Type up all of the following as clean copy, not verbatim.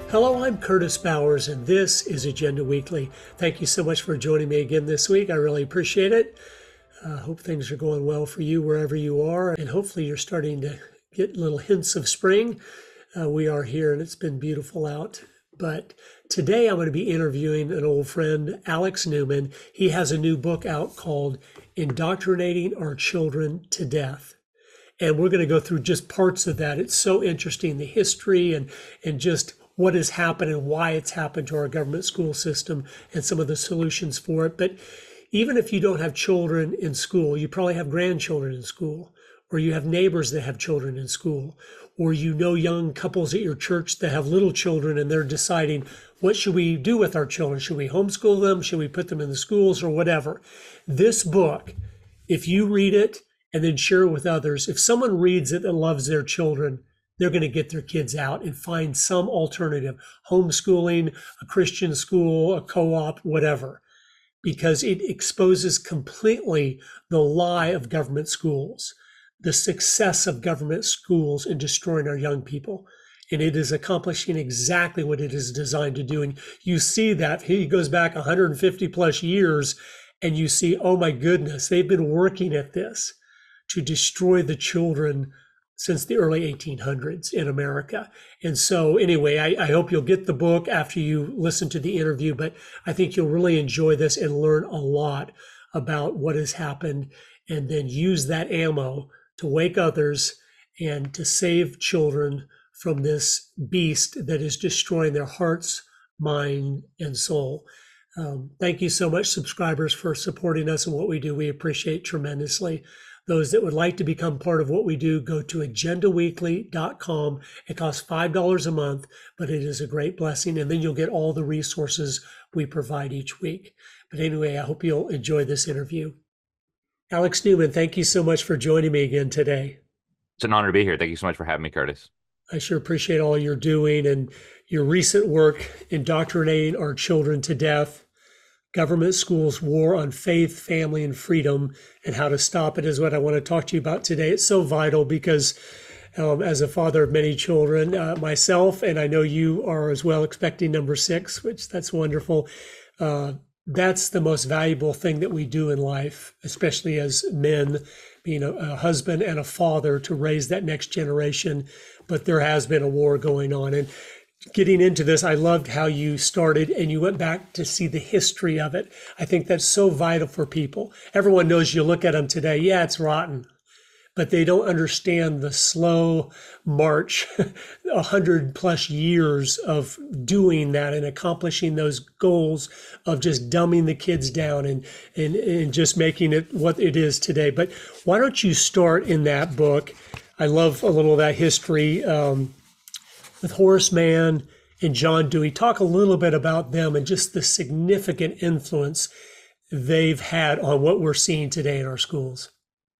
Hello, I'm Curtis Bowers, and this is Agenda Weekly. Thank you so much for joining me again this week. I really appreciate it. Hope things are going well for you wherever you are, and hopefully you're starting to get little hints of spring. We are here, and it's been beautiful out. But today I'm going to be interviewing an old friend, Alex Newman. He has a new book out called Indoctrinating Our Children to Death. And we're going to go through just parts of that. It's so interesting, the history and just what has happened and why it's happened to our government school system and some of the solutions for it. But even if you don't have children in school, you probably have grandchildren in school, or you have neighbors that have children in school, or you know young couples at your church that have little children and they're deciding, what should we do with our children? Should we homeschool them? Should we put them in the schools or whatever? This book, if you read it and then share it with others, if someone reads it that loves their children, they're going to get their kids out and find some alternative, homeschooling, a Christian school, a co-op, whatever, because it exposes completely the lie of government schools, the success of government schools in destroying our young people. And it is accomplishing exactly what it is designed to do. And you see that he goes back 150 plus years and you see, oh my goodness, they've been working at this to destroy the children since the early 1800s in America. And so anyway, I hope you'll get the book after you listen to the interview, but I think you'll really enjoy this and learn a lot about what has happened, and then use that ammo to wake others and to save children from this beast that is destroying their hearts, mind, and soul. Thank you so much, subscribers, for supporting us and what we do. We appreciate tremendously. Those that would like to become part of what we do, go to agendaweekly.com. It costs $5 a month, but it is a great blessing. And then you'll get all the resources we provide each week. But anyway, I hope you'll enjoy this interview. Alex Newman, thank you so much for joining me again today. It's an honor to be here. Thank you so much for having me, Curtis. I sure appreciate all you're doing and your recent work indoctrinating our children to death. Government schools' war on faith, family, and freedom, and how to stop it is what I want to talk to you about today. It's so vital because as a father of many children, myself, and I know you are as well, expecting number 6, which that's wonderful. That's the most valuable thing that we do in life, especially as men, being a husband and a father, to raise that next generation. But there has been a war going on. And getting into this, I loved how you started and you went back to see the history of it. I think that's so vital for people. Everyone knows, you look at them today, yeah, it's rotten, but they don't understand the slow march, 100 plus years of doing that and accomplishing those goals of just dumbing the kids down and just making it what it is today. But why don't you start in that book? I love a little of that history. With Horace Mann and John Dewey. Talk a little bit about them and just the significant influence they've had on what we're seeing today in our schools.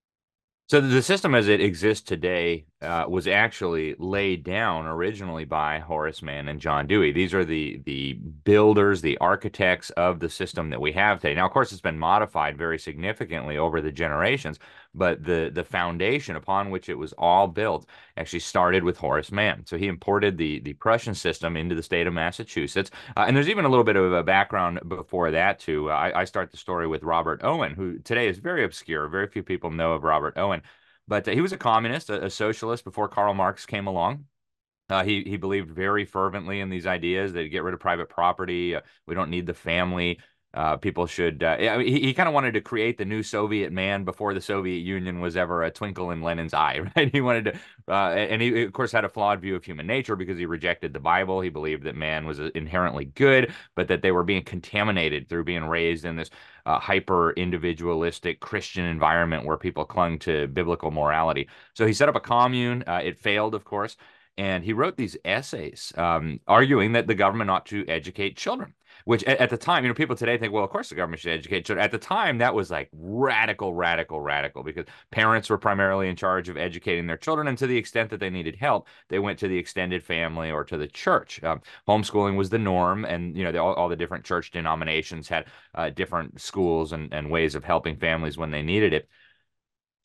So the system as it exists today was actually laid down originally by Horace Mann and John Dewey. These are the builders, the architects of the system that we have today. Now, of course, it's been modified very significantly over the generations, but the foundation upon which it was all built actually started with Horace Mann. So he imported the Prussian system into the state of Massachusetts. And there's even a little bit of a background before that, too. I start the story with Robert Owen, who today is very obscure. Very few people know of Robert Owen. But he was a communist, a socialist before Karl Marx came along. He believed very fervently in these ideas that get rid of private property. We don't need the family. People should. He kind of wanted to create the new Soviet man before the Soviet Union was ever a twinkle in Lenin's eye, right? He wanted to, and he of course had a flawed view of human nature because he rejected the Bible. He believed that man was inherently good, but that they were being contaminated through being raised in this hyper individualistic Christian environment where people clung to biblical morality. So he set up a commune. It failed, of course, and he wrote these essays arguing that the government ought to educate children. Which at the time, people today think, well, of course the government should educate children. At the time, that was like radical, because parents were primarily in charge of educating their children. And to the extent that they needed help, they went to the extended family or to the church. Homeschooling was the norm. And, all the different church denominations had different schools and ways of helping families when they needed it.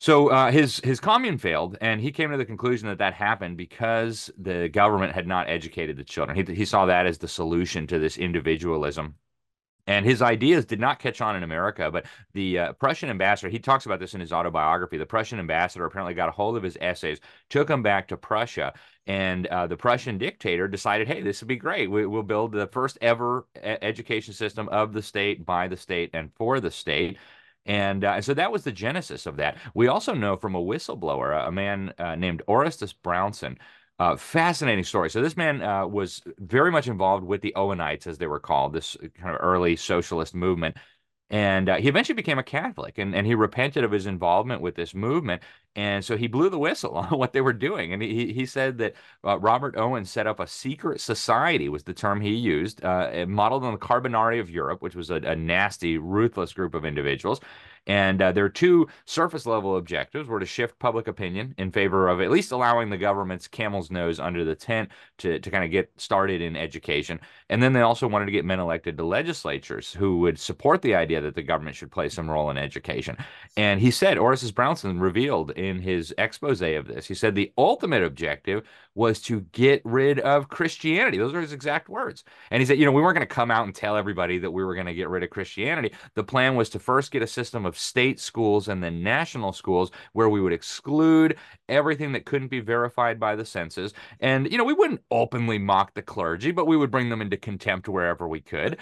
So his commune failed, and he came to the conclusion that that happened because the government had not educated the children. He saw that as the solution to this individualism. And his ideas did not catch on in America, but the Prussian ambassador, he talks about this in his autobiography. The Prussian ambassador apparently got a hold of his essays, took them back to Prussia, and the Prussian dictator decided, hey, this would be great. We'll build the first ever education system of the state, by the state, and for the state. And so that was the genesis of that. We also know from a whistleblower, a man named Orestes Brownson. Fascinating story. So this man was very much involved with the Owenites, as they were called, this kind of early socialist movement. And he eventually became a Catholic, and he repented of his involvement with this movement. And so he blew the whistle on what they were doing. And he said that Robert Owen set up a secret society, was the term he used, modeled on the Carbonari of Europe, which was a nasty, ruthless group of individuals. And their two surface level objectives were to shift public opinion in favor of at least allowing the government's camel's nose under the tent to kind of get started in education. And then they also wanted to get men elected to legislatures who would support the idea that the government should play some role in education. And he said, Orestes Brownson revealed in his expose of this, he said the ultimate objective was to get rid of Christianity. Those are his exact words. And he said, we weren't going to come out and tell everybody that we were going to get rid of Christianity. The plan was to first get a system of state schools and then national schools where we would exclude everything that couldn't be verified by the census. And, we wouldn't openly mock the clergy, but we would bring them into contempt wherever we could.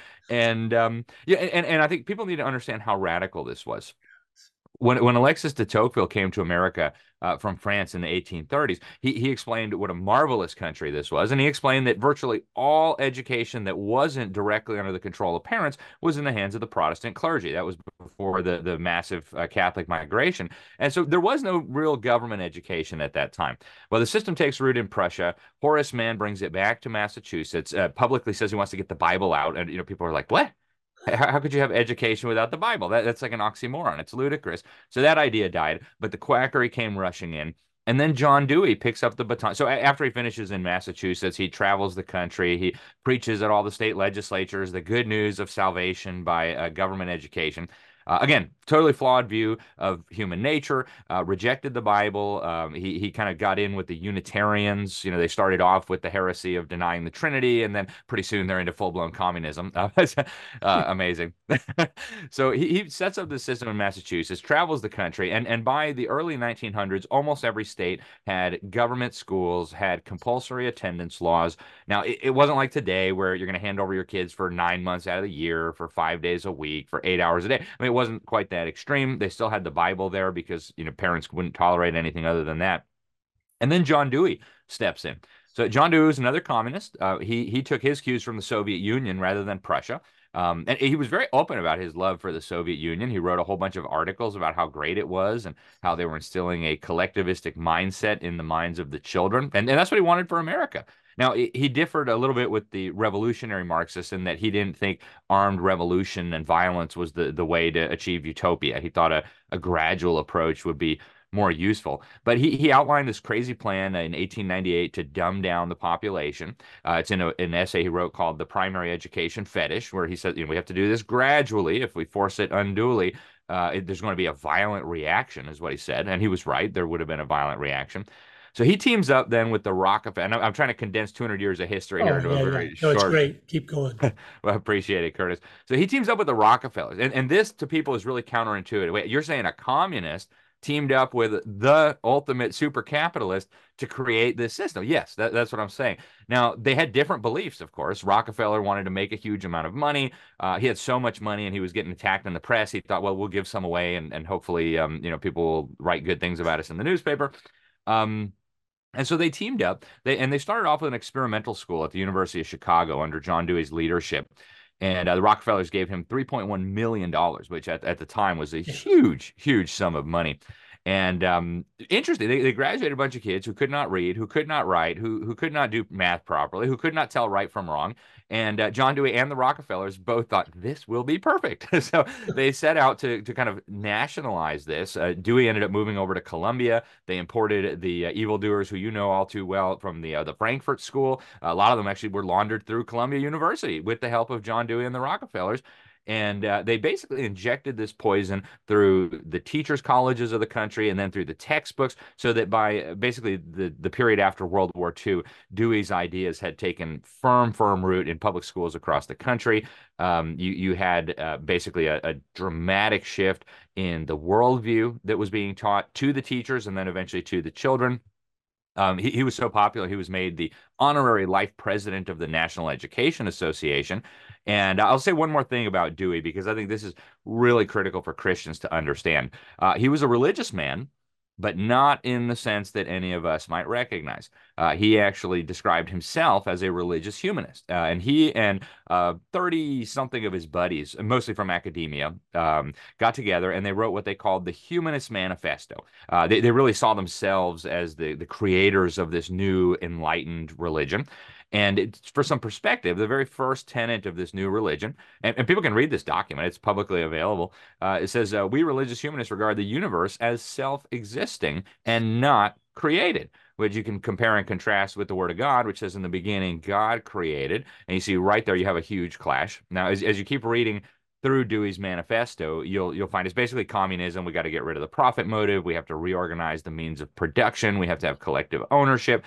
And I think people need to understand how radical this was. When Alexis de Tocqueville came to America from France in the 1830s, he explained what a marvelous country this was. And he explained that virtually all education that wasn't directly under the control of parents was in the hands of the Protestant clergy. That was before the massive Catholic migration. And so there was no real government education at that time. Well, the system takes root in Prussia. Horace Mann brings it back to Massachusetts, publicly says he wants to get the Bible out. And, people are like, what? How could you have education without the Bible? That's like an oxymoron. It's ludicrous. So that idea died, but the quackery came rushing in. And then John Dewey picks up the baton. So after he finishes in Massachusetts, he travels the country. He preaches at all the state legislatures the good news of salvation by government education. Again, totally flawed view of human nature, rejected the Bible. He kind of got in with the Unitarians. They started off with the heresy of denying the Trinity, and then pretty soon they're into full-blown communism. Amazing. So he sets up this system in Massachusetts, travels the country, and by the early 1900s, almost every state had government schools, had compulsory attendance laws. Now, it wasn't like today where you're going to hand over your kids for 9 months out of the year, for 5 days a week, for 8 hours a day. I mean, it wasn't quite that extreme. They still had the Bible there because, parents wouldn't tolerate anything other than that. And then John Dewey steps in. So John Dewey was another communist. He took his cues from the Soviet Union rather than Prussia. And he was very open about his love for the Soviet Union. He wrote a whole bunch of articles about how great it was and how they were instilling a collectivistic mindset in the minds of the children. And that's what he wanted for America. Now, he differed a little bit with the revolutionary Marxists in that he didn't think armed revolution and violence was the way to achieve utopia. He thought a gradual approach would be more useful. But he outlined this crazy plan in 1898 to dumb down the population. It's in an essay he wrote called The Primary Education Fetish, where he said, we have to do this gradually. If we force it unduly, there's going to be a violent reaction, is what he said. And he was right. There would have been a violent reaction. So he teams up then with the Rockefeller. And I'm trying to condense 200 years of history here into a very short. No, it's great. Keep going. Well, I appreciate it, Curtis. So he teams up with the Rockefellers. And this to people is really counterintuitive. Wait, you're saying a communist teamed up with the ultimate super capitalist to create this system? Yes, that's what I'm saying. Now, they had different beliefs, of course. Rockefeller wanted to make a huge amount of money. He had so much money and he was getting attacked in the press. He thought, well, we'll give some away and hopefully, people will write good things about us in the newspaper. And so they teamed up. They started off with an experimental school at the University of Chicago under John Dewey's leadership. And the Rockefellers gave him $3.1 million, which at the time was a huge, huge sum of money. And interesting, they graduated a bunch of kids who could not read, who could not write, who could not do math properly, who could not tell right from wrong. And John Dewey and the Rockefellers both thought this will be perfect. So they set out to kind of nationalize this. Dewey ended up moving over to Columbia. They imported the evildoers who you know all too well from the Frankfurt School. A lot of them actually were laundered through Columbia University with the help of John Dewey and the Rockefellers. And they basically injected this poison through the teachers' colleges of the country and then through the textbooks, so that by basically the period after World War II, Dewey's ideas had taken firm root in public schools across the country. You had basically a dramatic shift in the worldview that was being taught to the teachers and then eventually to the children. He was so popular, he was made the honorary life president of the National Education Association. And I'll say one more thing about Dewey, because I think this is really critical for Christians to understand. He was a religious man, but not in the sense that any of us might recognize. He actually described himself as a religious humanist. And he and 30 something of his buddies, mostly from academia, got together and they wrote what they called the Humanist Manifesto. They really saw themselves as the creators of this new enlightened religion. And for some perspective, the very first tenet of this new religion, and people can read this document, it's publicly available. It says, we religious humanists regard the universe as self-existing and not created, which you can compare and contrast with the Word of God, which says in the beginning, God created. And you see right there, you have a huge clash. Now, as you keep reading through Dewey's manifesto, you'll find it's basically communism. We got to get rid of the profit motive. We have to reorganize the means of production. We have to have collective ownership.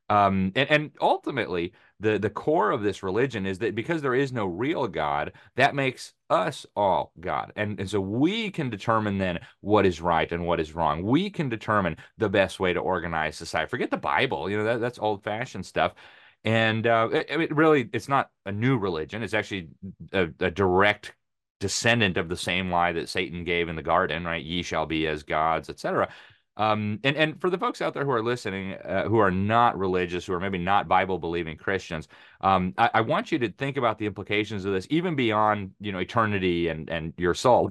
And ultimately, the core of this religion is that because there is no real God, that makes us all God. And so we can determine then what is right and what is wrong. We can determine the best way to organize society. Forget the Bible, that's old-fashioned stuff. And it's not a new religion. It's actually a direct descendant of the same lie that Satan gave in the garden, right? Ye shall be as gods, etc. And for the folks out there who are listening, who are not religious, who are maybe not Bible believing Christians, I want you to think about the implications of this, even beyond eternity and your soul.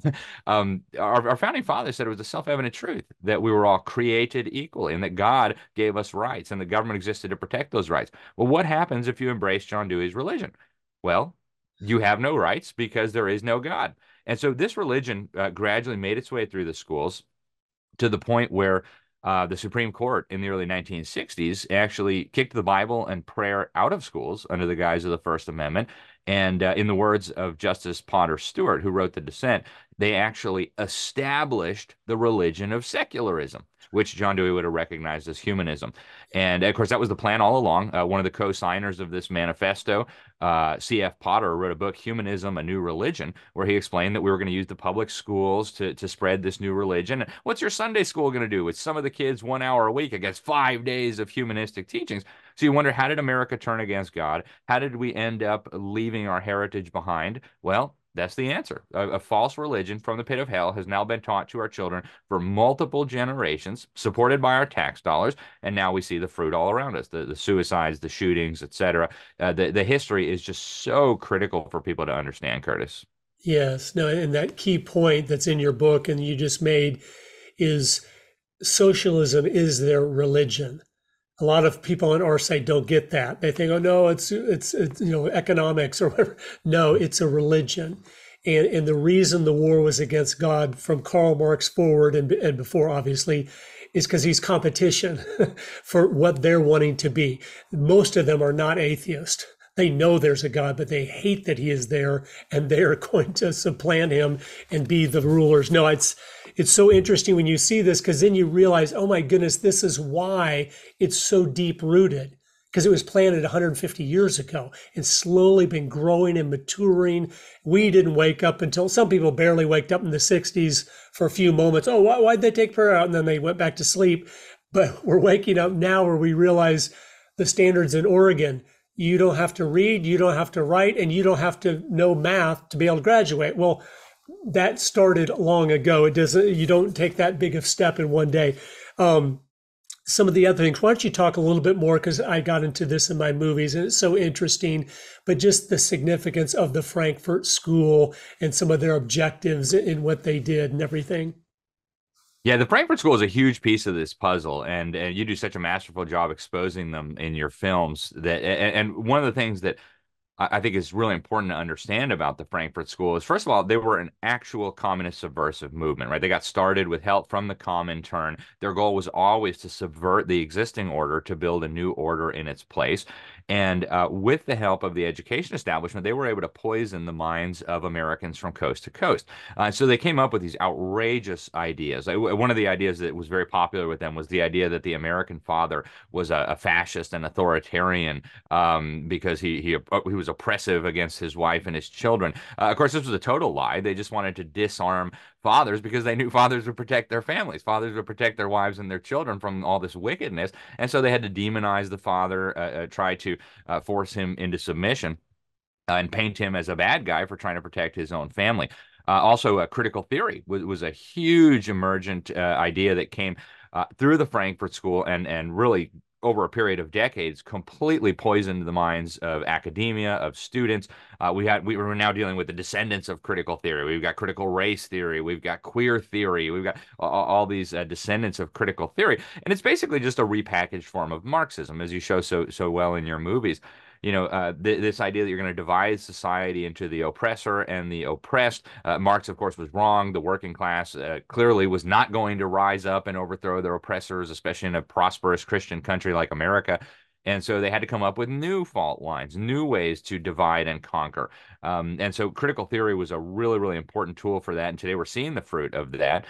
Our founding fathers said it was a self-evident truth that we were all created equally, and that God gave us rights, and the government existed to protect those rights. Well, what happens if you embrace John Dewey's religion? Well, you have no rights because there is no God. And so this religion gradually made its way through the schools, to the point where the Supreme Court in the early 1960s actually kicked the Bible and prayer out of schools under the guise of the First Amendment. And in the words of Justice Potter Stewart, who wrote the dissent, they actually established the religion of secularism, which John Dewey would have recognized as humanism. And of course, that was the plan all along. One of the co-signers of this manifesto, C.F. Potter, wrote a book, Humanism, A New Religion, where he explained that we were going to use the public schools to spread this new religion. What's your Sunday school going to do with some of the kids 1 hour a week against 5 days of humanistic teachings? So you wonder, how did America turn against God? How did we end up leaving our heritage behind? Well, that's the answer. A false religion from the pit of hell has now been taught to our children for multiple generations, supported by our tax dollars, and now we see the fruit all around us, the suicides, the shootings, etc. The history is just so critical for people to understand, Curtis. Yes, no, and that key point that's in your book and you just made is socialism is their religion. A lot of people on our side don't get that. They think, oh no, it's economics or whatever. No, it's a religion. And the reason the war was against God from Karl Marx forward and before, obviously, is because he's competition for what they're wanting to be. Most of them are not atheist. They know there's a God, but they hate that he is there, and they're going to supplant him and be the rulers. No, it's so interesting when you see this, because then you realize, oh my goodness, this is why it's so deep rooted, because it was planted 150 years ago and slowly been growing and maturing. We didn't wake up until, some people barely waked up in the 60s for a few moments. Oh, why'd they take prayer out? And then they went back to sleep. But we're waking up now where we realize the standards in Oregon. You don't have to read, you don't have to write, and you don't have to know math to be able to graduate. Well, that started long ago. You don't take that big of step in one day. Some of the other things, why don't you talk a little bit more, because I got into this in my movies and it's so interesting, but just the significance of the Frankfurt School and some of their objectives in what they did and everything. Yeah, the Frankfurt School is a huge piece of this puzzle, and you do such a masterful job exposing them in your films. And one of the things that I think is really important to understand about the Frankfurt School is, first of all, they were an actual communist subversive movement, right? They got started with help from the Comintern. Their goal was always to subvert the existing order to build a new order in its place. And with the help of the education establishment, they were able to poison the minds of Americans from coast to coast. So they came up with these outrageous ideas. One of the ideas that was very popular with them was the idea that the American father was a fascist and authoritarian, because he was oppressive against his wife and his children. Of course, this was a total lie. They just wanted to disarm fathers because they knew fathers would protect their families. Fathers would protect their wives and their children from all this wickedness. And so they had to demonize the father, try to force him into submission, and paint him as a bad guy for trying to protect his own family. Also, critical theory was a huge emergent idea that came through the Frankfurt School, and really over a period of decades completely poisoned the minds of academia, of students. We were now dealing with the descendants of critical theory. We've got critical race theory, we've got queer theory, we've got all these descendants of critical theory, and it's basically just a repackaged form of Marxism, as you show so well in your movies. This idea that you're going to divide society into the oppressor and the oppressed. Marx, of course, was wrong. The working class clearly was not going to rise up and overthrow their oppressors, especially in a prosperous Christian country like America. And so they had to come up with new fault lines, new ways to divide and conquer. And so critical theory was a really, really important tool for that. And today we're seeing the fruit of that.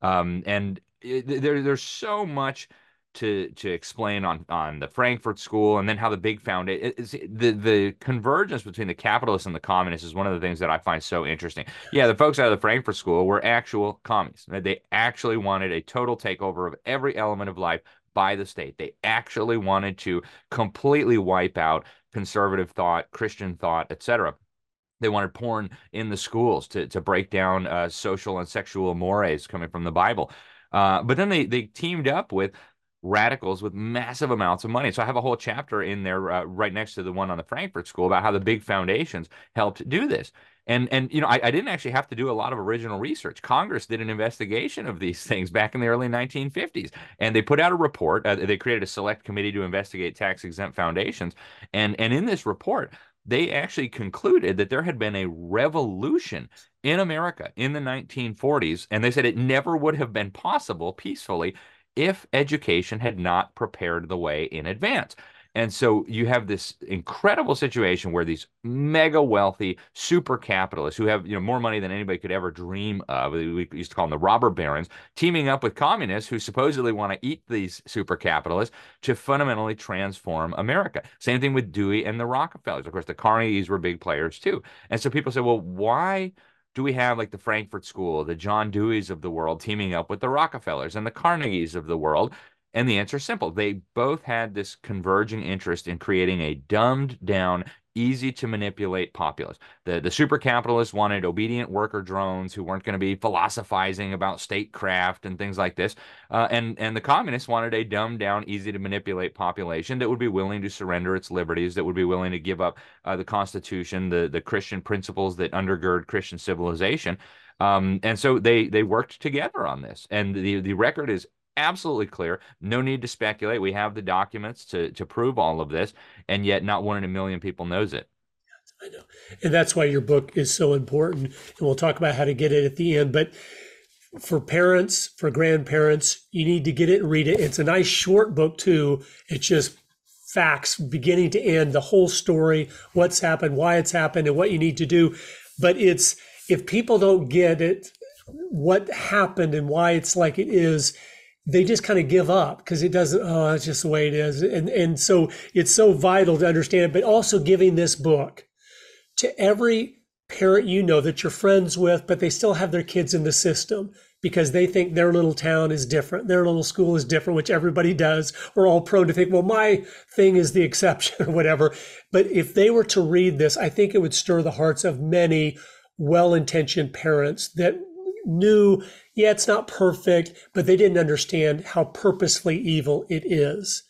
There's so much to explain on the Frankfurt School, and then how the big foundation, the convergence between the capitalists and the communists is one of the things that I find so interesting. Yeah, the folks out of the Frankfurt School were actual communists. They actually wanted a total takeover of every element of life by the state. They actually wanted to completely wipe out conservative thought, Christian thought, etc. They wanted porn in the schools to break down social and sexual mores coming from the Bible. But then they teamed up with radicals with massive amounts of money. So I have a whole chapter in there right next to the one on the Frankfurt School about how the big foundations helped do this. And I didn't actually have to do a lot of original research. Congress did an investigation of these things back in the early 1950s, and they put out a report. They created a select committee to investigate tax-exempt foundations, and in this report, they actually concluded that there had been a revolution in America in the 1940s, and they said it never would have been possible peacefully if education had not prepared the way in advance. And so you have this incredible situation where these mega wealthy super capitalists who have more money than anybody could ever dream of, we used to call them the robber barons, teaming up with communists who supposedly want to eat these super capitalists to fundamentally transform America. Same thing with Dewey and the Rockefellers. Of course, the Carnegies were big players too. And so people say, well, why do we have like the Frankfurt School, the John Deweys of the world teaming up with the Rockefellers and the Carnegies of the world? And the answer is simple. They both had this converging interest in creating a dumbed down, easy to manipulate populace. The super capitalists wanted obedient worker drones who weren't going to be philosophizing about statecraft and things like this. And the communists wanted a dumbed down, easy to manipulate population that would be willing to surrender its liberties, that would be willing to give up the Constitution, the Christian principles that undergird Christian civilization. And so they worked together on this. And the record is absolutely clear. No need to speculate. We have the documents to prove all of this, and yet not 1 in a million people knows it. I know. And that's why your book is so important. And we'll talk about how to get it at the end. But for parents, for grandparents, you need to get it and read it. It's a nice short book too. It's just facts beginning to end, the whole story, what's happened, why it's happened, and what you need to do. But it's, if people don't get it, what happened and why it's like it is, they just kind of give up because it doesn't, oh, it's just the way it is. And so it's so vital to understand it, but also giving this book to every parent that you're friends with, but they still have their kids in the system because they think their little town is different, their little school is different, which everybody does. We're all prone to think, well, my thing is the exception or whatever. But if they were to read this, I think it would stir the hearts of many well-intentioned parents that knew, yeah, it's not perfect, but they didn't understand how purposefully evil it is.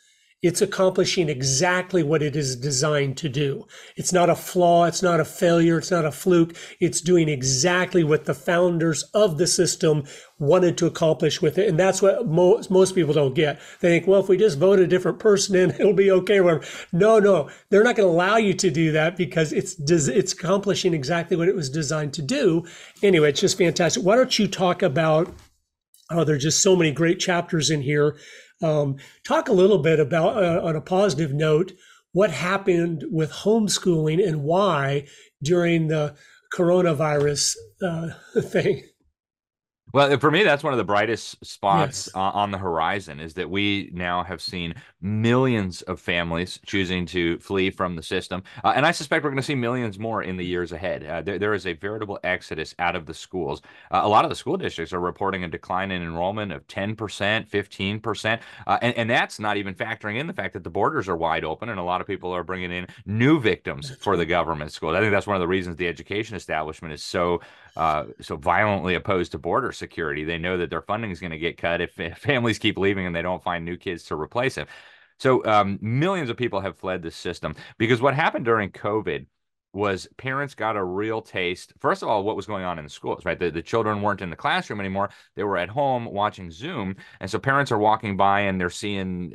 It's accomplishing exactly what it is designed to do. It's not a flaw. It's not a failure. It's not a fluke. It's doing exactly what the founders of the system wanted to accomplish with it. And that's what most people don't get. They think, well, if we just vote a different person in, it'll be okay. No, they're not going to allow you to do that because it's accomplishing exactly what it was designed to do. Anyway, it's just fantastic. Why don't you talk about, there's just so many great chapters in here. Talk a little bit about, on a positive note, what happened with homeschooling and why during the coronavirus thing. Well, for me, that's one of the brightest spots Yes. on the horizon is that we now have seen millions of families choosing to flee from the system. And I suspect we're going to see millions more in the years ahead. There is a veritable exodus out of the schools. A lot of the school districts are reporting a decline in enrollment of 10%, 15%. And that's not even factoring in the fact that the borders are wide open and a lot of people are bringing in new victims That's for the right. government schools. I think that's one of the reasons the education establishment is so violently opposed to border security. They know that their funding is going to get cut if families keep leaving and they don't find new kids to replace them. So millions of people have fled the system because what happened during COVID was parents got a real taste. First of all, what was going on in the schools, right? The children weren't in the classroom anymore. They were at home watching Zoom. And so parents are walking by and they're seeing,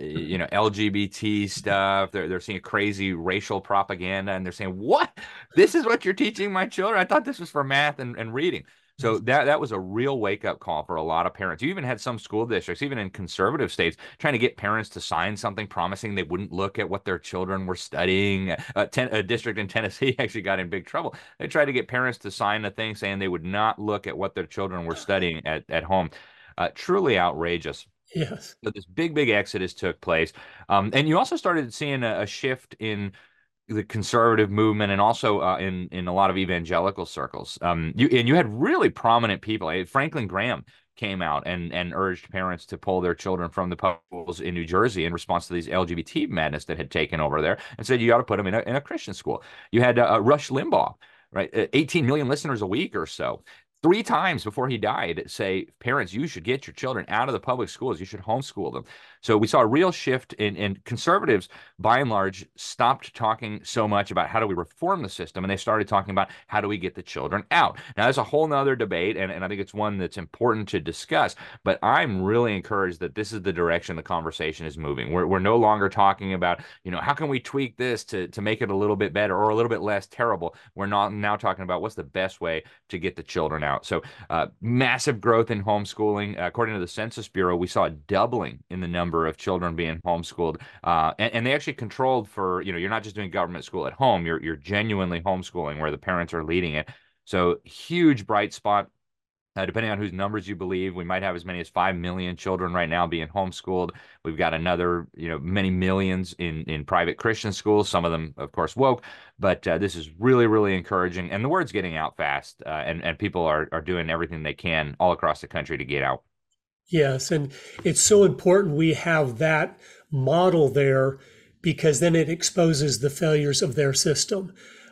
LGBT stuff. They're seeing crazy racial propaganda and they're saying, what? This is what you're teaching my children? I thought this was for math and reading. So that was a real wake-up call for a lot of parents. You even had some school districts, even in conservative states, trying to get parents to sign something promising they wouldn't look at what their children were studying. A district in Tennessee actually got in big trouble. They tried to get parents to sign a thing saying they would not look at what their children were studying at home. Truly outrageous. Yes. So this big exodus took place. And you also started seeing a shift in the conservative movement and also in a lot of evangelical circles. You had really prominent people. Franklin Graham came out and urged parents to pull their children from the public schools in New Jersey in response to these LGBT madness that had taken over there, and said you ought to put them in a Christian school. You had Rush Limbaugh, right? 18 million listeners a week or so. 3 times before he died, say, parents, you should get your children out of the public schools. You should homeschool them. So we saw a real shift in conservatives, by and large, stopped talking so much about how do we reform the system, and they started talking about how do we get the children out. Now, that's a whole nother debate, and I think it's one that's important to discuss, but I'm really encouraged that this is the direction the conversation is moving. We're no longer talking about, how can we tweak this to make it a little bit better or a little bit less terrible. We're not now talking about what's the best way to get the children out. So massive growth in homeschooling. According to the Census Bureau, we saw a doubling in the number of children being homeschooled. And they actually controlled for, you're not just doing government school at home, you're genuinely homeschooling where the parents are leading it. So huge bright spot. Depending on whose numbers you believe, we might have as many as 5 million children right now being homeschooled. We've got another, many millions in private Christian schools, some of them, of course, woke. But this is really, really encouraging. And the word's getting out fast, and people are doing everything they can all across the country to get out. Yes. And it's so important we have that model there because then it exposes the failures of their system.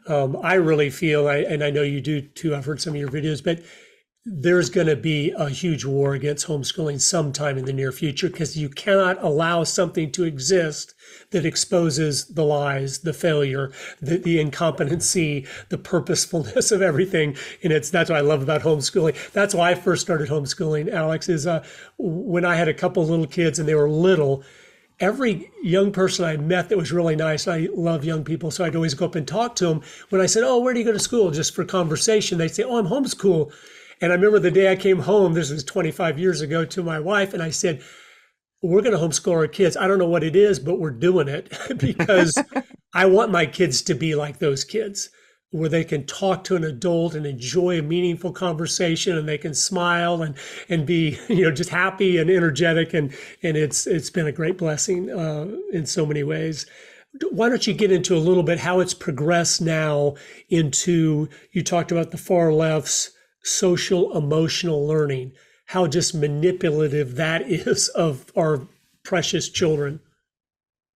I really feel, and I know you do too, I've heard some of your videos, but there's going to be a huge war against homeschooling sometime in the near future because you cannot allow something to exist that exposes the lies, the failure, the incompetency, the purposefulness of everything. And that's what I love about homeschooling. That's why I first started homeschooling, Alex, is when I had a couple little kids and they were little, every young person I met that was really nice, I love young people, so I'd always go up and talk to them. When I said, oh, where do you go to school? Just for conversation, they'd say, oh, I'm homeschool. And I remember the day I came home, this was 25 years ago, to my wife, and I said, we're going to homeschool our kids. I don't know what it is, but we're doing it because I want my kids to be like those kids where they can talk to an adult and enjoy a meaningful conversation and they can smile and be, just happy and energetic. And it's been a great blessing in so many ways. Why don't you get into a little bit how it's progressed now into, you talked about the far left's social emotional learning, how just manipulative that is of our precious children.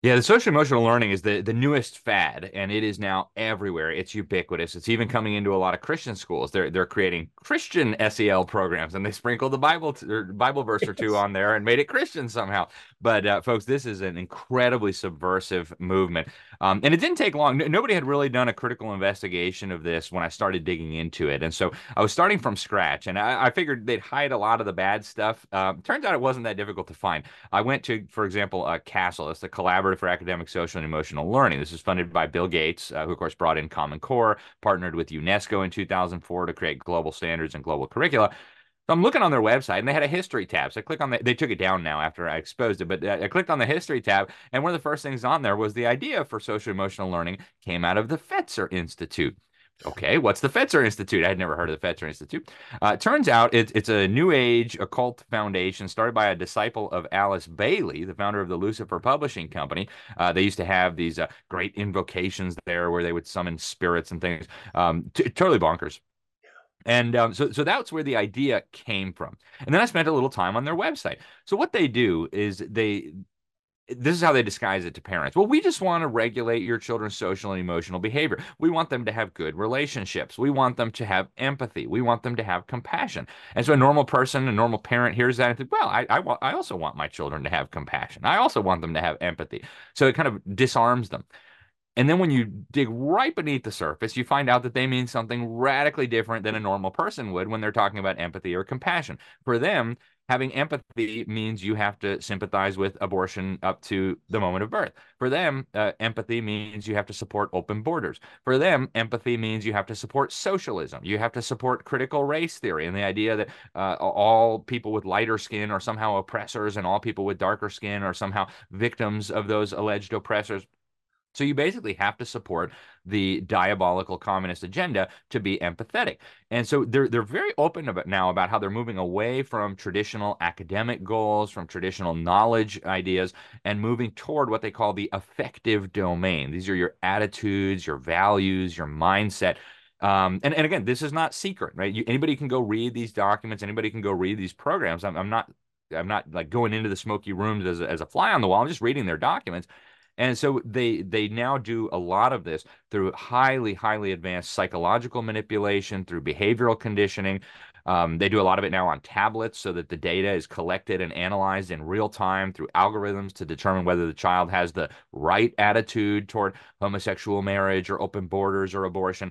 Yeah, the social emotional learning is the newest fad, and it is now everywhere. It's ubiquitous. It's even coming into a lot of Christian schools. They're creating Christian SEL programs, and they sprinkle the or Bible verse or two Yes. on there and made it Christian somehow. But folks, this is an incredibly subversive movement, and it didn't take long. Nobody had really done a critical investigation of this when I started digging into it, and so I was starting from scratch, and I figured they'd hide a lot of the bad stuff. Turns out it wasn't that difficult to find. I went to, for example, CASEL. It's the Collaborative for Academic, Social, and Emotional Learning. This is funded by Bill Gates, who, of course, brought in Common Core, partnered with UNESCO in 2004 to create global standards and global curricula. So I'm looking on their website, and they had a history tab. So I click on the, they took it down now after I exposed it, but I clicked on the history tab, and one of the first things on there was the idea for social emotional learning came out of the Fetzer Institute. Okay, what's the Fetzer Institute? I had never heard of the Fetzer Institute. Turns out it's a New Age occult foundation started by a disciple of Alice Bailey, the founder of the Lucifer Publishing Company. They used to have these great invocations there where they would summon spirits and things. Totally bonkers. And so that's where the idea came from. And then I spent a little time on their website. So what they do is this is how they disguise it to parents. Well, we just want to regulate your children's social and emotional behavior. We want them to have good relationships. We want them to have empathy. We want them to have compassion. And so a normal person, a normal parent hears that and thinks, well, I also want my children to have compassion. I also want them to have empathy. So it kind of disarms them. And then when you dig right beneath the surface, you find out that they mean something radically different than a normal person would when they're talking about empathy or compassion. For them, having empathy means you have to sympathize with abortion up to the moment of birth. For them, empathy means you have to support open borders. For them, empathy means you have to support socialism. You have to support critical race theory and the idea that all people with lighter skin are somehow oppressors and all people with darker skin are somehow victims of those alleged oppressors. So you basically have to support the diabolical communist agenda to be empathetic. And so they're very open about now about how they're moving away from traditional academic goals, from traditional knowledge ideas, and moving toward what they call the affective domain. These are your attitudes, your values, your mindset. And again, this is not secret, right? Anybody can go read these documents. Anybody can go read these programs. I'm not like going into the smoky rooms as a fly on the wall. I'm just reading their documents. And so they now do a lot of this through highly, highly advanced psychological manipulation, through behavioral conditioning. They do a lot of it now on tablets so that the data is collected and analyzed in real time through algorithms to determine whether the child has the right attitude toward homosexual marriage or open borders or abortion.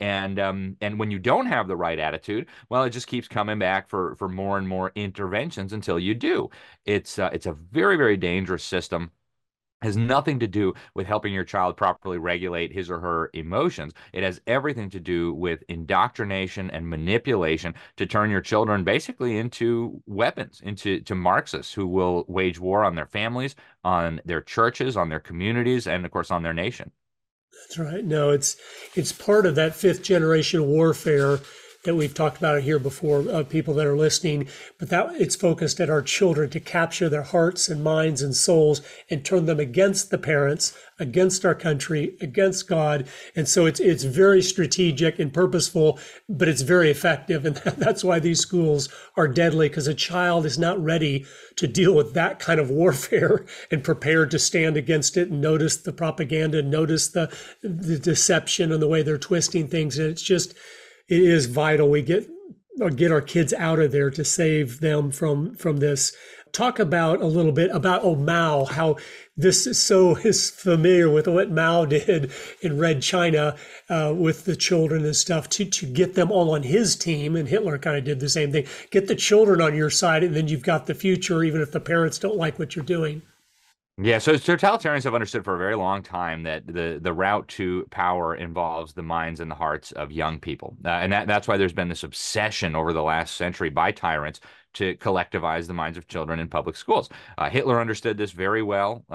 And when you don't have the right attitude, well, it just keeps coming back for more and more interventions until you do. It's a very, very dangerous system, has nothing to do with helping your child properly regulate his or her emotions. It has everything to do with indoctrination and manipulation to turn your children basically into weapons, into Marxists who will wage war on their families, on their churches, on their communities, and of course on their nation. That's right. No, it's part of that fifth generation warfare that we've talked about it here before, people that are listening, but that it's focused at our children to capture their hearts and minds and souls and turn them against the parents, against our country, against God. And so it's very strategic and purposeful, but it's very effective. And that's why these schools are deadly, because a child is not ready to deal with that kind of warfare and prepared to stand against it and notice the propaganda, notice the deception and the way they're twisting things. And it is vital we get our kids out of there to save them from this. Talk about a little bit about Mao, how this is familiar with what Mao did in Red China with the children and stuff to get them all on his team. And Hitler kind of did the same thing. Get the children on your side, and then you've got the future, even if the parents don't like what you're doing. Yeah, so totalitarians have understood for a very long time that the route to power involves the minds and the hearts of young people, and that's why there's been this obsession over the last century by tyrants to collectivize the minds of children in public schools. Hitler understood this very well.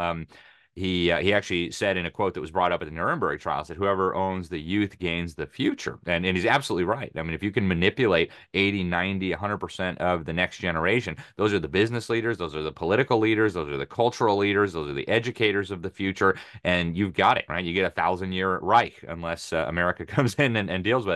He actually said in a quote that was brought up at the Nuremberg trials that whoever owns the youth gains the future. And he's absolutely right. I mean, if you can manipulate 80, 90, 100% of the next generation, those are the business leaders, those are the political leaders, those are the cultural leaders, those are the educators of the future, and you've got it, right? You get 1,000-year Reich unless America comes in and deals with it.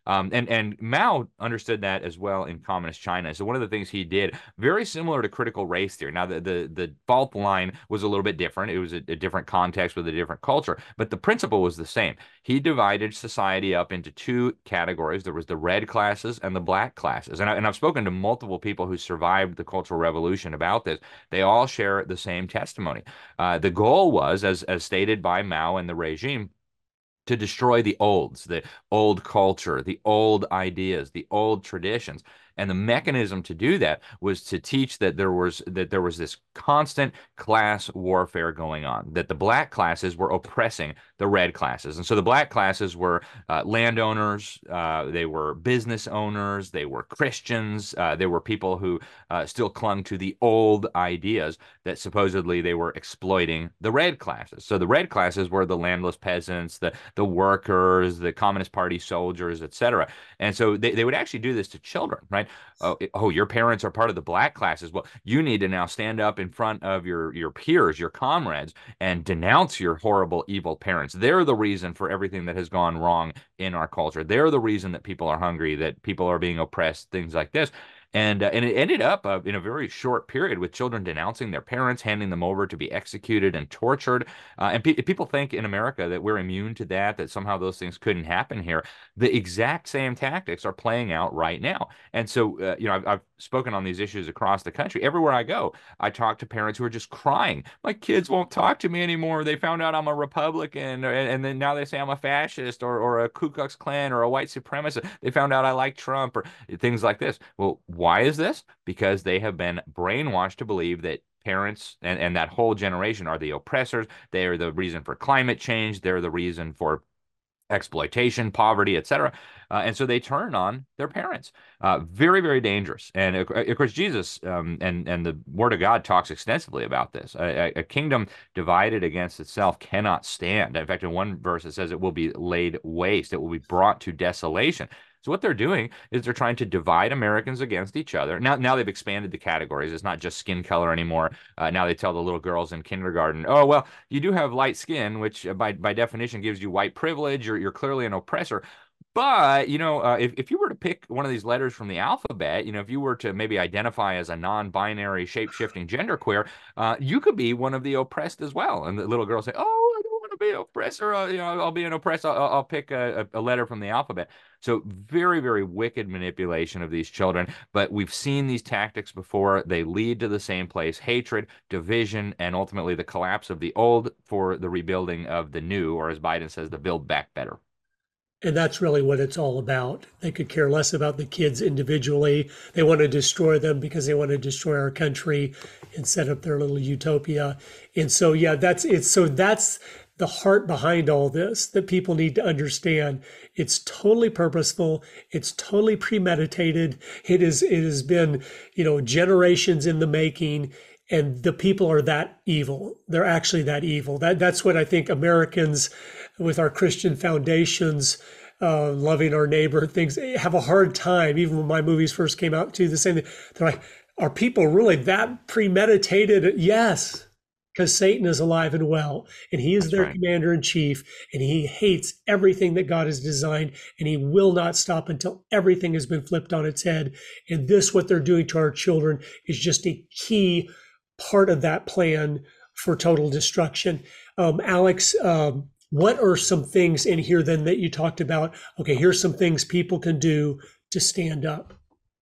And Mao understood that as well in communist China. So one of the things he did, very similar to critical race theory. Now the fault line was a little bit different. It was a different context with a different culture, but the principle was the same. He divided society up into two categories. There was the red classes and the black classes. And I've spoken to multiple people who survived the Cultural Revolution about this. They all share the same testimony. The goal was, as stated by Mao and the regime, to destroy the olds, the old culture, the old ideas, the old traditions. And the mechanism to do that was to teach that there was this constant class warfare going on, that the black classes were oppressing the red classes. And so the black classes were landowners, they were business owners, they were Christians, they were people who still clung to the old ideas that supposedly they were exploiting the red classes. So the red classes were the landless peasants, the workers, the Communist Party soldiers, etc. And so they would actually do this to children, right? Oh, your parents are part of the black classes. Well, you need to now stand up in front of your peers, your comrades, and denounce your horrible, evil parents. They're the reason for everything that has gone wrong in our culture. They're the reason that people are hungry, that people are being oppressed, things like this. And it ended up in a very short period with children denouncing their parents, handing them over to be executed and tortured. And people think in America that we're immune to that, that somehow those things couldn't happen here. The exact same tactics are playing out right now. And so, I've spoken on these issues across the country. Everywhere I go, I talk to parents who are just crying. My kids won't talk to me anymore. They found out I'm a Republican, and then now they say I'm a fascist or a Ku Klux Klan or a white supremacist. They found out I like Trump or things like this. Well, why is this? Because they have been brainwashed to believe that parents and that whole generation are the oppressors. They are the reason for climate change. They're the reason for exploitation, poverty, etc. And so they turn on their parents. Very, very dangerous. And of course, Jesus and the Word of God talks extensively about this. A kingdom divided against itself cannot stand. In fact, in one verse, it says it will be laid waste. It will be brought to desolation. So what they're doing is they're trying to divide Americans against each other. Now they've expanded the categories. It's not just skin color anymore. Now they tell the little girls in kindergarten, oh, well, you do have light skin, which by definition gives you white privilege. You're clearly an oppressor. But, if you were to pick one of these letters from the alphabet, if you were to maybe identify as a non-binary, shape-shifting genderqueer, you could be one of the oppressed as well. And the little girls say, oh, I don't want to be an oppressor. I'll be an oppressor. I'll pick a letter from the alphabet. So very, very wicked manipulation of these children. But we've seen these tactics before. They lead to the same place: hatred, division, and ultimately the collapse of the old for the rebuilding of the new, or as Biden says, the build back better. And that's really what it's all about. They could care less about the kids individually. They want to destroy them because they want to destroy our country and set up their little utopia. And so, yeah, that's it. So that's the heart behind all this that people need to understand. It's totally purposeful. It's totally premeditated. It has been, generations in the making. And the people are that evil. They're actually that evil. That's what I think Americans with our Christian foundations, loving our neighbor, things have a hard time. Even when my movies first came out, too, the same thing. They're like, are people really that premeditated? Yes, because Satan is alive and well, and he is their commander in chief, and he hates everything that God has designed, and he will not stop until everything has been flipped on its head. And this, what they're doing to our children, is just a key part of that plan for total destruction. Alex, what are some things in here then that you talked about? Okay, here's some things people can do to stand up.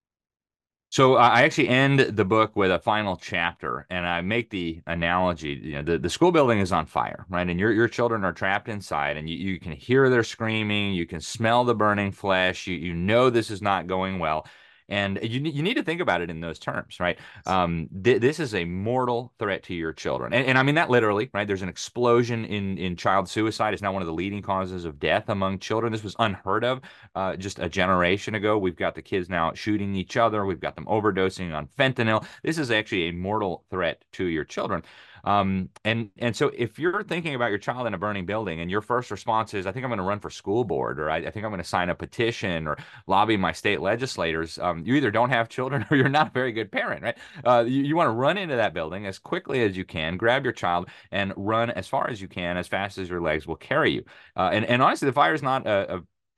So I actually end the book with a final chapter, and I make the analogy, the school building is on fire, right? And your children are trapped inside, and you can hear their screaming, you can smell the burning flesh, you know this is not going well. And you need to think about it in those terms, right? This is a mortal threat to your children. And I mean that literally, right? There's an explosion in child suicide. It's now one of the leading causes of death among children. This was unheard of just a generation ago. We've got the kids now shooting each other. We've got them overdosing on fentanyl. This is actually a mortal threat to your children. And so if you're thinking about your child in a burning building and your first response is, I think I'm going to run for school board, or I think I'm going to sign a petition or lobby my state legislators, you either don't have children or you're not a very good parent, right? You want to run into that building as quickly as you can, grab your child and run as far as you can, as fast as your legs will carry you. And honestly, the fire is not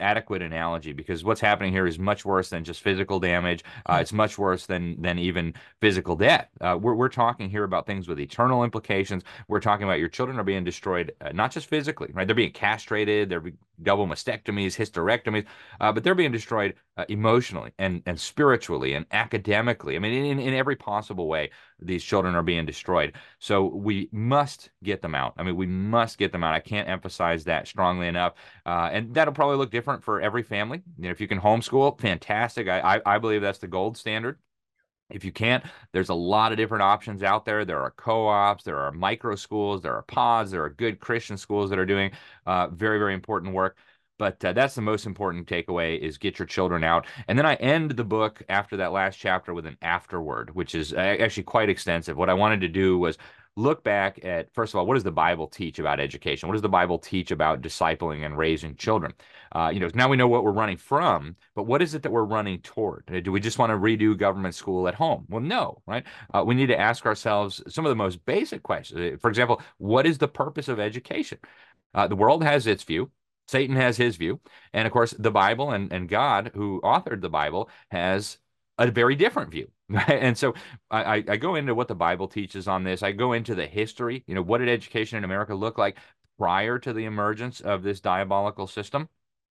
adequate analogy, because what's happening here is much worse than just physical damage. It's much worse than even physical death. We're talking here about things with eternal implications. We're talking about your children are being destroyed, not just physically, right? They're being castrated, they're double mastectomies, hysterectomies, but they're being destroyed emotionally and spiritually and academically. I mean, in every possible way, these children are being destroyed. So we must get them out. I mean, we must get them out. I can't emphasize that strongly enough. And that'll probably look different for every family. You know, if you can homeschool, fantastic. I believe that's the gold standard. If you can't, there's a lot of different options out there. There are co-ops, there are micro schools, there are pods, there are good Christian schools that are doing very, very important work. But that's the most important takeaway, is get your children out. And then I end the book after that last chapter with an afterword, which is actually quite extensive. What I wanted to do was look back at, first of all, what does the Bible teach about education? What does the Bible teach about discipling and raising children? Now we know what we're running from, but what is it that we're running toward? Do we just want to redo government school at home? Well, no, right? We need to ask ourselves some of the most basic questions. For example, what is the purpose of education? The world has its view. Satan has his view. And of course, the Bible and God, who authored the Bible, has a very different view. And so I go into what the Bible teaches on this. I go into the history. What did education in America look like prior to the emergence of this diabolical system?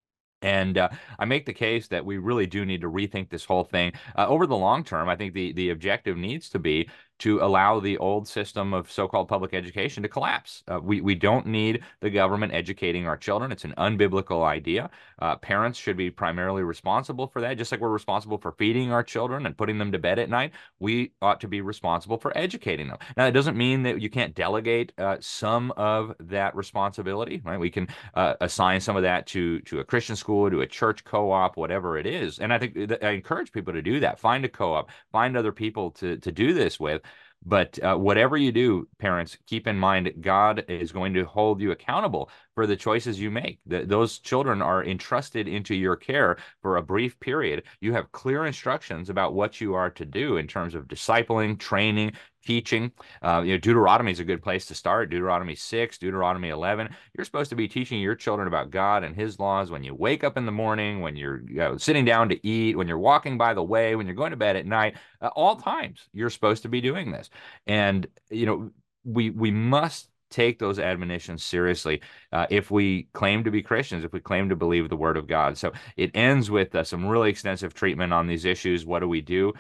And I make the case that we really do need to rethink this whole thing. Over the long term, I think the objective needs to be to allow the old system of so-called public education to collapse. We don't need the government educating our children. It's an unbiblical idea. Parents should be primarily responsible for that. Just like we're responsible for feeding our children and putting them to bed at night, we ought to be responsible for educating them. Now, that doesn't mean that you can't delegate some of that responsibility, right? We can assign some of that to a Christian school, to a church co-op, whatever it is. And I think I encourage people to do that. Find a co-op, find other people to do this with. But whatever you do, parents, keep in mind God is going to hold you accountable for the choices you make. Those children are entrusted into your care for a brief period. You have clear instructions about what you are to do in terms of discipling, training, teaching. Deuteronomy is a good place to start. Deuteronomy 6, Deuteronomy 11. You're supposed to be teaching your children about God and his laws when you wake up in the morning, when you're sitting down to eat, when you're walking by the way, when you're going to bed at night. All times you're supposed to be doing this. And, we must take those admonitions seriously if we claim to be Christians, if we claim to believe the word of God. So it ends with some really extensive treatment on these issues. What do we do?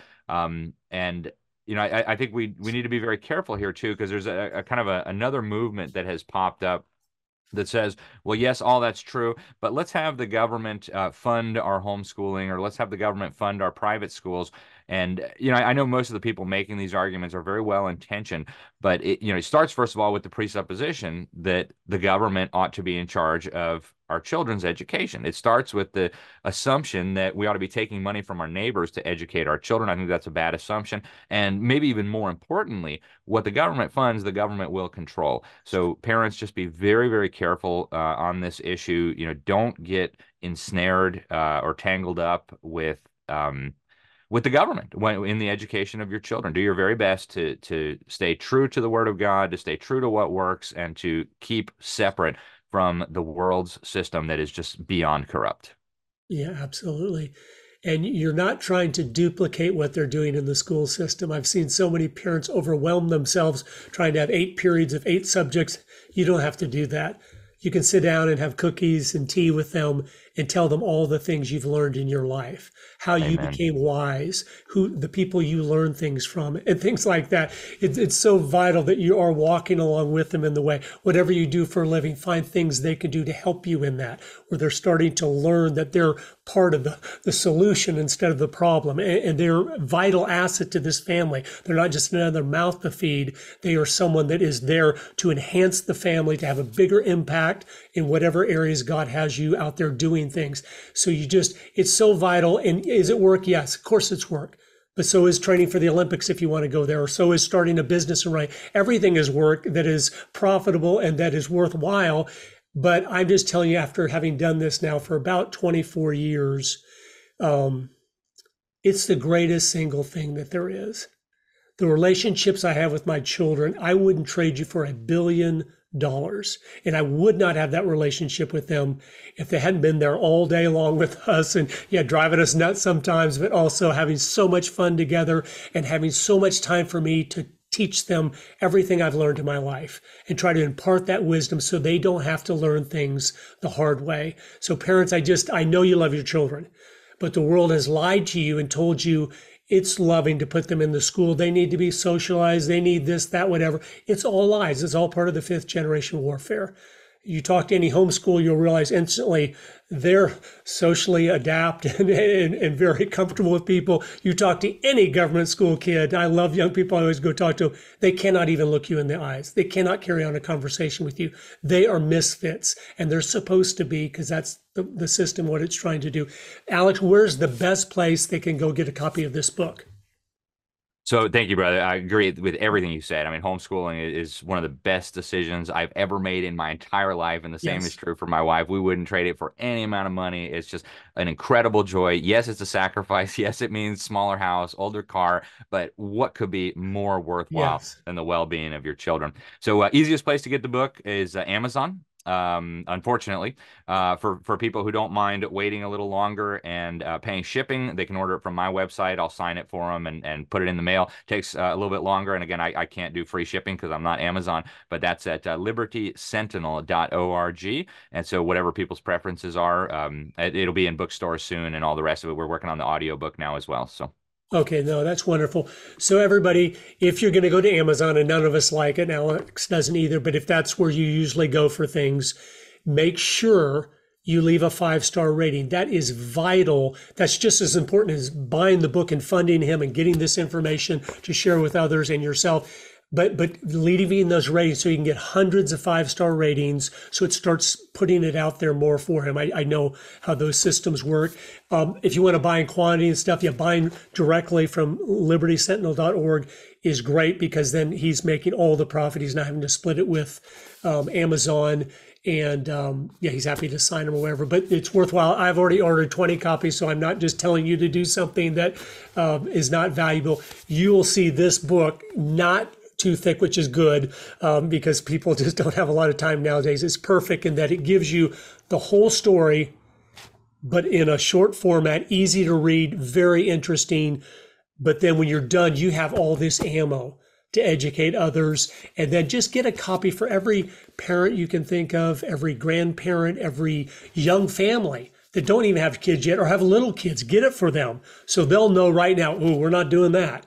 I think we need to be very careful here too, because there's a kind of another movement that has popped up that says, well, yes, all that's true, but let's have the government fund our homeschooling, or let's have the government fund our private schools. And, I know most of the people making these arguments are very well intentioned, but it starts, first of all, with the presupposition that the government ought to be in charge of our children's education. It starts with the assumption that we ought to be taking money from our neighbors to educate our children. I think that's a bad assumption. And maybe even more importantly, what the government funds, the government will control. So parents, just be very, very careful on this issue. Don't get ensnared or tangled up with the government in the education of your children. Do your very best to stay true to the word of God, to stay true to what works, and to keep separate from the world's system that is just beyond corrupt. Yeah, absolutely. And you're not trying to duplicate what they're doing in the school system. I've seen so many parents overwhelm themselves trying to have 8 periods of 8 subjects. You don't have to do that. You can sit down and have cookies and tea with them and tell them all the things you've learned in your life, how you Amen. became wise, who the people you learn things from, and things like that. It's so vital that you are walking along with them in the way. Whatever you do for a living, find things they can do to help you in that, where they're starting to learn that they're part of the solution instead of the problem. And they're a vital asset to this family. They're not just another mouth to feed. They are someone that is there to enhance the family, to have a bigger impact in whatever areas God has you out there doing things. So it's so vital. And is it work? Yes, of course it's work. But so is training for the Olympics if you want to go there, or so is starting a business and running. Everything is work that is profitable and that is worthwhile. But I'm just telling you, after having done this now for about 24 years, it's the greatest single thing that there is. The relationships I have with my children, I wouldn't trade you for $1 billion. And I would not have that relationship with them if they hadn't been there all day long with us and driving us nuts sometimes, but also having so much fun together and having so much time for me to teach them everything I've learned in my life and try to impart that wisdom so they don't have to learn things the hard way. So parents, I know you love your children, but the world has lied to you and told you it's loving to put them in the school. They need to be socialized. They need this, that, whatever. It's all lies. It's all part of the fifth generation warfare. You talk to any homeschool, you'll realize instantly they're socially adept and very comfortable with people. You talk to any government school kid, I love young people, I always go talk to them, they cannot even look you in the eyes. They cannot carry on a conversation with you. They are misfits, and they're supposed to be, because that's the system, what it's trying to do. Alex, where's the best place they can go get a copy of this book? So thank you, brother. I agree with everything you said. I mean, homeschooling is one of the best decisions I've ever made in my entire life. And the same is true for my wife. We wouldn't trade it for any amount of money. It's just an incredible joy. Yes, it's a sacrifice. Yes, it means smaller house, older car, but what could be more worthwhile than the well-being of your children? So easiest place to get the book is Amazon. Unfortunately, for people who don't mind waiting a little longer and paying shipping, they can order it from my website. I'll sign it for them and put it in the mail. Takes a little bit longer. And again, I can't do free shipping because I'm not Amazon, but that's at libertysentinel.org. And so whatever people's preferences are, it'll be in bookstores soon and all the rest of it. We're working on the audiobook now as well. So. Okay, no, that's wonderful. So everybody, if you're going to go to Amazon, and none of us like it, and Alex doesn't either, but if that's where you usually go for things, make sure you leave a 5-star rating. That is vital. That's just as important as buying the book and funding him and getting this information to share with others and yourself. But leaving those ratings so you can get hundreds of 5-star ratings, so it starts putting it out there more for him. I know how those systems work. If you want to buy in quantity and stuff, buying directly from libertysentinel.org is great, because then he's making all the profit. He's not having to split it with Amazon. And he's happy to sign them or whatever, but it's worthwhile. I've already ordered 20 copies, so I'm not just telling you to do something that is not valuable. You will see this book not too thick, which is good, because people just don't have a lot of time nowadays. It's perfect in that it gives you the whole story, but in a short format, easy to read, very interesting. But then when you're done, you have all this ammo to educate others. And then just get a copy for every parent you can think of, every grandparent, every young family that don't even have kids yet or have little kids. Get it for them so they'll know right now, oh, we're not doing that.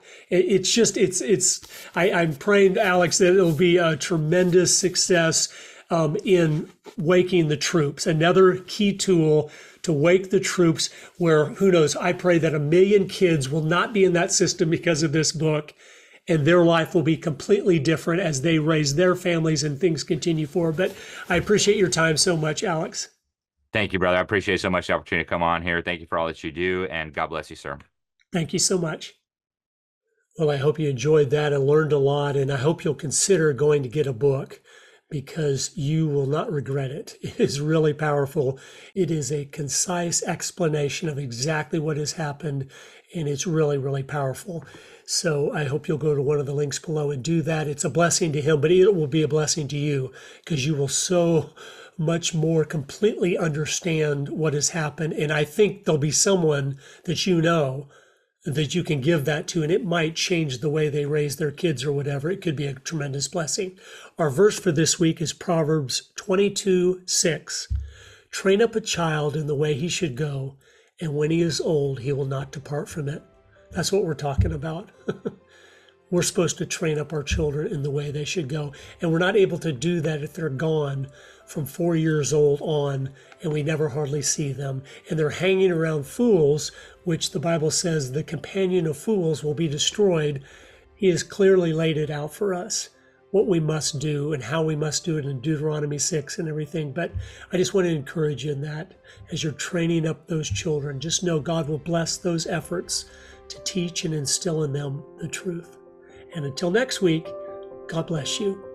I'm praying, Alex, that it'll be a tremendous success in waking the troops. Another key tool to wake the troops, where, who knows, I pray that 1 million kids will not be in that system because of this book, and their life will be completely different as they raise their families and things continue forward. But I appreciate your time so much, Alex. Thank you, brother. I appreciate so much the opportunity to come on here. Thank you for all that you do, and God bless you, sir. Thank you so much. Well, I hope you enjoyed that and learned a lot, and I hope you'll consider going to get a book, because you will not regret it. It is really powerful. It is a concise explanation of exactly what has happened, and it's really, really powerful. So I hope you'll go to one of the links below and do that. It's a blessing to him, but it will be a blessing to you, because you will so much more completely understand what has happened. And I think there'll be someone that you know that you can give that to, and it might change the way they raise their kids or whatever. It could be a tremendous blessing. Our verse for this week is Proverbs 22:6. Train up a child in the way he should go, and when he is old, he will not depart from it. That's what we're talking about. We're supposed to train up our children in the way they should go. And we're not able to do that if they're gone from 4 years old on, and we never hardly see them. And they're hanging around fools, which the Bible says the companion of fools will be destroyed. He has clearly laid it out for us, what we must do and how we must do it in Deuteronomy 6 and everything. But I just want to encourage you in that as you're training up those children. Just know God will bless those efforts to teach and instill in them the truth. And until next week, God bless you.